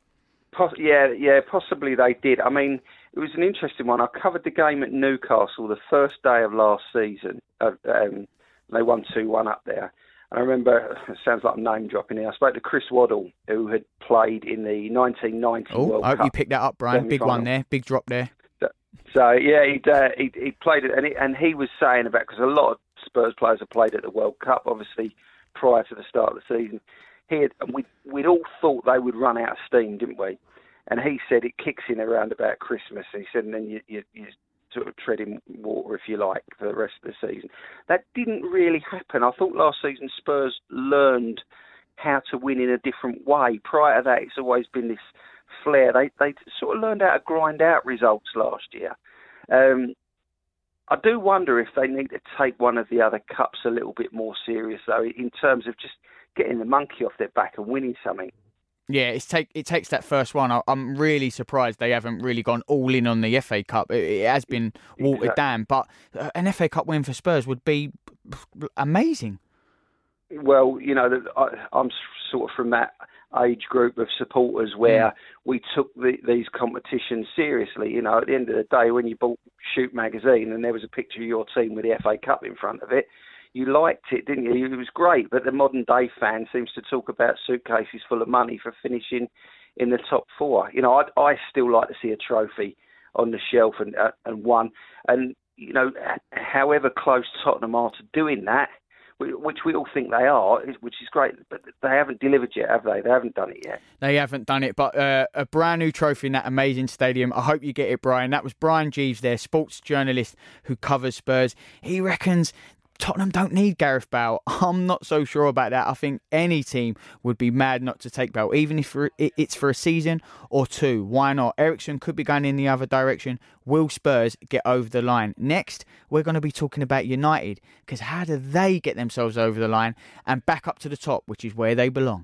F: Yeah, yeah, possibly they did. I mean, it was an interesting one. I covered the game at Newcastle the first day of last season. Uh, um, they won two one up there. And I remember, it sounds like I'm name dropping here, I spoke to Chris Waddle, who had played in the nineteen ninety
B: oh,
F: World
B: I hope
F: Cup.
B: You picked that up, Brian. Big one there, big drop there.
F: So, so yeah, he'd, uh, he he played it, and he, and he was saying about, because a lot of Spurs players have played at the World Cup, obviously, prior to the start of the season. He had, and we, we'd all thought they would run out of steam, didn't we? And he said it kicks in around about Christmas. And he said, and then you, you, you sort of tread in water, if you like, for the rest of the season. That didn't really happen. I thought last season Spurs learned how to win in a different way. Prior to that, it's always been this flair. They they sort of learned how to grind out results last year. Um, I do wonder if they need to take one of the other cups a little bit more serious, though, in terms of just getting the monkey off their back and winning something.
B: Yeah, it's take it takes that first one. I, I'm really surprised they haven't really gone all in on the F A Cup. It, it has been watered exactly. down, but an F A Cup win for Spurs would be amazing.
F: Well, you know, I, I'm sort of from that age group of supporters where mm. we took the, these competitions seriously. You know, at the end of the day, when you bought Shoot magazine and there was a picture of your team with the F A Cup in front of it, you liked it, didn't you? It was great, but the modern day fan seems to talk about suitcases full of money for finishing in the top four. You know, I I still like to see a trophy on the shelf and uh, and one. And you know, however close Tottenham are to doing that, which we all think they are, which is great, but they haven't delivered yet, have they? They haven't done it yet.
B: They haven't done it, but uh, a brand new trophy in that amazing stadium. I hope you get it, Brian. That was Brian Jeeves there, sports journalist who covers Spurs. He reckons Tottenham don't need Gareth Bale. I'm not so sure about that. I think any team would be mad not to take Bale, even if it's for a season or two. Why not? Eriksen could be going in the other direction. Will Spurs get over the line? Next, we're going to be talking about United, because how do they get themselves over the line and back up to the top, which is where they belong?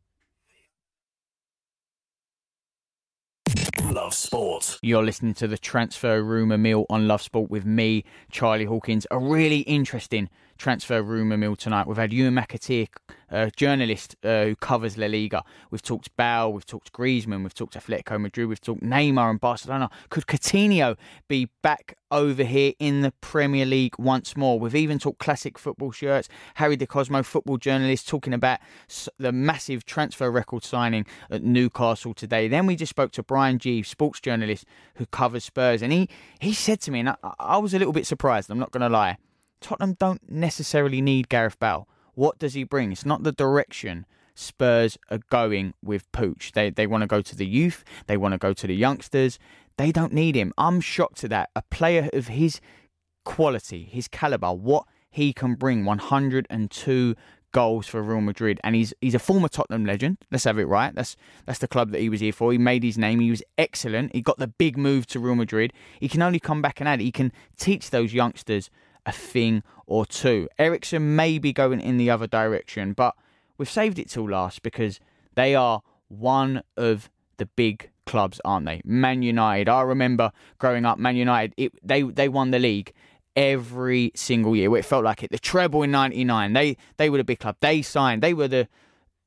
A: Love Sport.
B: You're listening to the Transfer Rumour Mill on Love Sport with me, Charlie Hawkins. A really interesting Transfer Rumour Mill tonight. We've had Ewan McAteer, a journalist uh, who covers La Liga. We've talked Bale, we've talked Griezmann, we've talked Atletico Madrid, we've talked Neymar and Barcelona. Could Coutinho be back over here in the Premier League once more? We've even talked classic football shirts. Harry De Cosmo, football journalist, talking about the massive transfer record signing at Newcastle today. Then we just spoke to Brian Jeeves, sports journalist who covers Spurs, and he, he said to me, and I, I was a little bit surprised, I'm not going to lie, Tottenham don't necessarily need Gareth Bale. What does he bring? It's not the direction Spurs are going with Pooch. They they want to go to the youth. They want to go to the youngsters. They don't need him. I'm shocked at that. A player of his quality, his calibre, what he can bring, one hundred two goals for Real Madrid. And he's he's a former Tottenham legend. Let's have it right. That's that's the club that he was here for. He made his name. He was excellent. He got the big move to Real Madrid. He can only come back and add. He can teach those youngsters a thing or two. Eriksen may be going in the other direction, but we've saved it till last because they are one of the big clubs, aren't they? Man United. I remember growing up, Man United, it, they they won the league every single year. It felt like it. The treble in ninety-nine. They they were the big club. They signed. They were the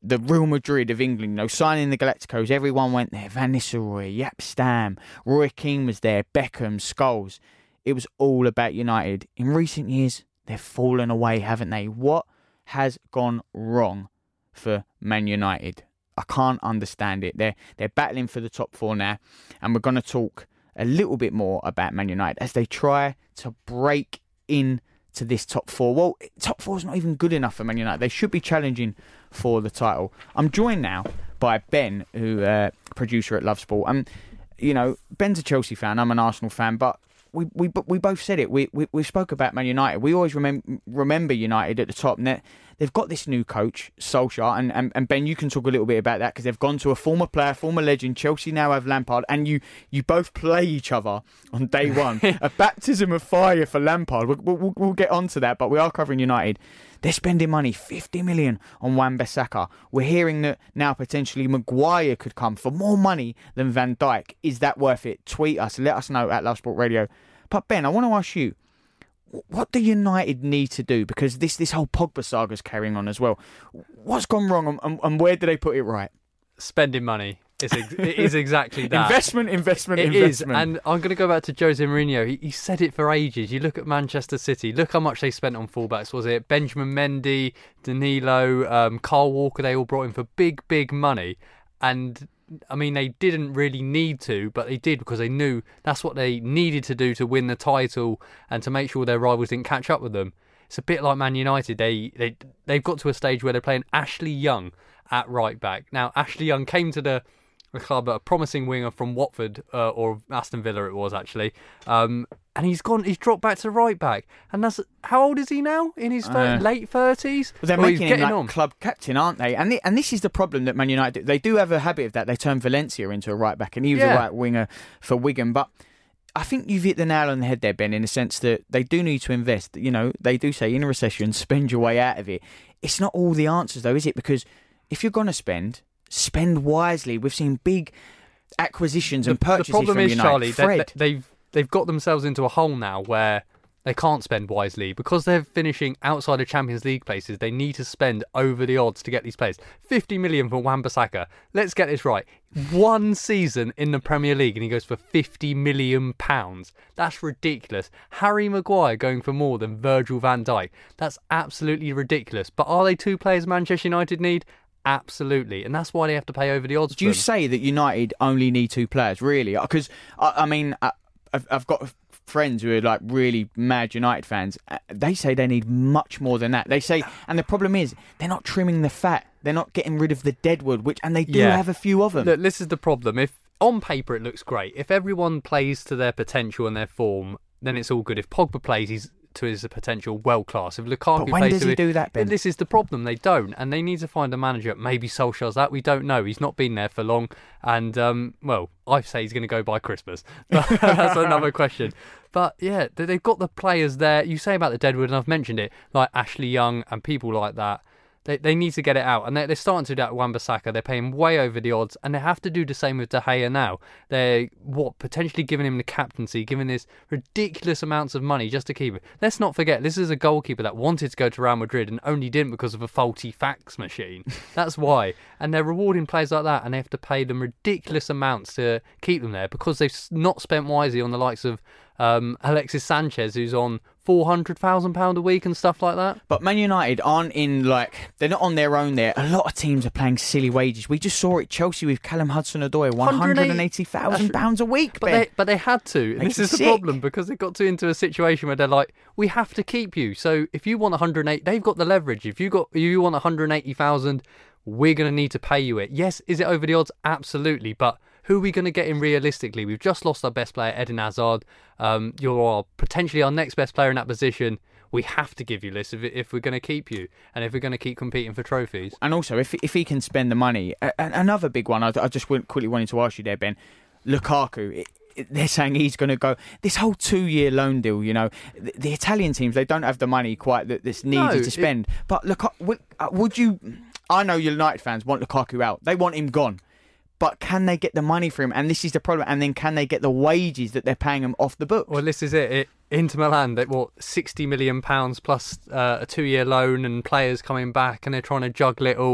B: the Real Madrid of England, you know, signing the Galacticos, everyone went there. Van Nistelrooy, Jaap Stam, Roy Keane was there, Beckham, Scholes. It was all about United. In recent years, they've fallen away, haven't they? What has gone wrong for Man United? I can't understand it. They're they're battling for the top four now, and we're going to talk a little bit more about Man United as they try to break in to this top four. Well, top four is not even good enough for Man United. They should be challenging for the title. I'm joined now by Ben, who uh, producer at Love Sport. And, you know, Ben's a Chelsea fan. I'm an Arsenal fan, but we we we both said it. We we we spoke about Man United. We always remember remember United at the top. And they've got this new coach, Solskjaer, and, and, and Ben, you can talk a little bit about that because they've gone to a former player, former legend. Chelsea now have Lampard, and you you both play each other on day one. A baptism of fire for Lampard. We'll, we'll, we'll get onto that, but we are covering United. They're spending money, fifty million on Wan-Bissaka. We're hearing that now potentially Maguire could come for more money than Van Dijk. Is that worth it? Tweet us, let us know at Love Sport Radio. But Ben, I want to ask you, what do United need to do? Because this, this whole Pogba saga is carrying on as well. What's gone wrong and, and, and where do they put it right?
G: Spending money. It's ex- it is exactly that.
B: Investment, investment,
G: it
B: investment.
G: Is. And I'm going to go back to Jose Mourinho. He, he said it for ages. You look at Manchester City. Look how much they spent on fullbacks. Was it Benjamin Mendy, Danilo, um, Kyle Walker? They all brought in for big, big money. And I mean, they didn't really need to, but they did because they knew that's what they needed to do to win the title and to make sure their rivals didn't catch up with them. It's a bit like Man United. They, they, they've got to a stage where they're playing Ashley Young at right back. Now, Ashley Young came to the, the club, a promising winger from Watford, uh, or Aston Villa it was actually, um, and he's gone. He's dropped back to right back. And that's how old is he now? In his thir- uh, late thirties?
B: Well, they're
G: well,
B: making him like on. club captain, aren't they? And the, and this is the problem that Man United do. They do have a habit of that. They turn Valencia into a right back, and he was yeah. a right winger for Wigan. But I think you've hit the nail on the head there, Ben, in the sense that they do need to invest. You know, they do say in a recession, spend your way out of it. It's not all the answers, though, is it? Because if you're going to spend, spend wisely. We've seen big acquisitions and the, purchases
G: the problem
B: from
G: is,
B: United.
G: Charlie,
B: Fred.
G: They, they've they've got themselves into a hole now where they can't spend wisely because they're finishing outside of Champions League places. They need to spend over the odds to get these players. fifty million for Wan-Bissaka. Let's get this right. One season in the Premier League and he goes for fifty million pounds. That's ridiculous. Harry Maguire going for more than Virgil van Dijk. That's absolutely ridiculous. But are they two players Manchester United need? Absolutely, and that's why they have to pay over the odds.
B: Do you
G: them.
B: say that United only need two players, really? Because, I, I mean, I, I've, I've got friends who are like really mad United fans. They say they need much more than that. They say, and the problem is, they're not trimming the fat. They're not getting rid of the deadwood, which, and they do
G: yeah.
B: have a few of them.
G: Look, this is the problem. If on paper it looks great, if everyone plays to their potential and their form, then it's all good. If Pogba plays, he's to his potential world class. If Lukaku
B: but when
G: plays
B: does
G: to
B: he
G: it,
B: do that, Ben?
G: This is the problem. They don't, and they need to find a manager. Maybe Solskjaer's that. We don't know. He's not been there for long, and um, well, I say he's going to go by Christmas. But that's another question. But yeah, they've got the players there. You say about the deadwood, and I've mentioned it, like Ashley Young and people like that. They they need to get it out, and they're, they're starting to do that with Wan-Bissaka. They're paying way over the odds, and they have to do the same with De Gea now. They're what potentially giving him the captaincy, giving this ridiculous amounts of money just to keep it. Let's not forget, this is a goalkeeper that wanted to go to Real Madrid and only didn't because of a faulty fax machine. That's why. And they're rewarding players like that, and they have to pay them ridiculous amounts to keep them there because they've not spent wisely on the likes of Um, Alexis Sanchez, who's on four hundred thousand pounds a week and stuff like that.
B: But Man United aren't in, like, they're not on their own there. A lot of teams are paying silly wages. We just saw it, Chelsea with Callum Hudson-Odoi, one hundred eighty thousand pounds a week.
G: But they, but they had to. And this is the problem because they got to into a situation where they're like, we have to keep you. So if you want one hundred eight, they've got the leverage. If you got you want one hundred eighty thousand, we're going to need to pay you it. Yes, is it over the odds? Absolutely. But who are we going to get in realistically? We've just lost our best player, Eden Hazard. Um, you're potentially our next best player in that position. We have to give you this if, if we're going to keep you and if we're going to keep competing for trophies.
B: And also, if if he can spend the money, uh, another big one, I, I just quickly wanted to ask you there, Ben, Lukaku, it, it, they're saying he's going to go, this whole two-year loan deal, you know, the, the Italian teams, they don't have the money quite that that's needed no, to spend. It, but look, would, uh, would you, I know United fans want Lukaku out. They want him gone. But can they get the money for him? And this is the problem. And then can they get the wages that they're paying him off the books?
G: Well, this is it. it Inter Milan, they what sixty million pounds plus uh, a two-year loan and players coming back, and they're trying to juggle it all.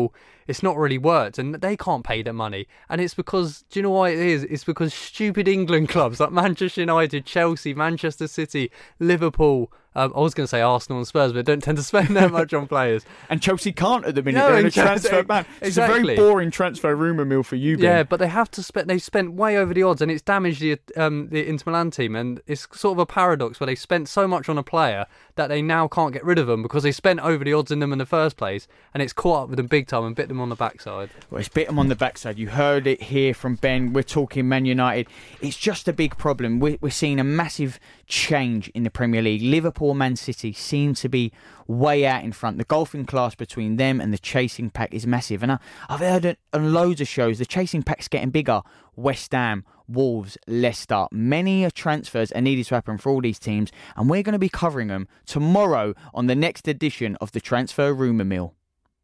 G: it's not really worked, and they can't pay the money. And it's because, do you know why it is? It's because stupid England clubs like Manchester United, Chelsea, Manchester City, Liverpool, um, I was going to say Arsenal and Spurs, but don't tend to spend that much on players.
B: And Chelsea can't at the minute.
G: No,
B: They're in a
G: exactly,
B: transfer ban. It's
G: exactly.
B: a very boring transfer rumour mill for you, Ben.
G: Yeah, but they have to spend. They've spent way over the odds, and it's damaged the um, the Inter Milan team. And it's sort of a paradox where they spent so much on a player that they now can't get rid of them because they spent over the odds in them in the first place, and it's caught up with them big time and bit them on the backside.
B: Well, it's bit them on the backside. You heard it here from Ben. We're talking Man United. It's just a big problem. We're, we're seeing a massive change in the Premier League. Liverpool, Man City seem to be way out in front. The golfing class between them and the chasing pack is massive. And I, I've heard it on loads of shows. The chasing pack's getting bigger. West Ham, Wolves, Leicester. Many transfers are needed to happen for all these teams, and we're going to be covering them tomorrow on the next edition of the Transfer Rumour Mill.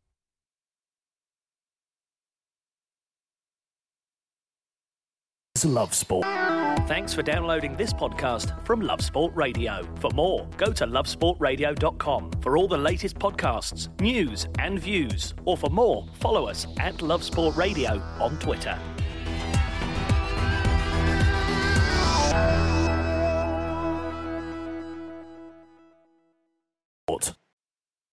A: Love Sport. Thanks for downloading this podcast from Love Sport Radio. For more, go to love sport radio dot com for all the latest podcasts, news and views. Or for more, follow us at Love Sport Radio on Twitter.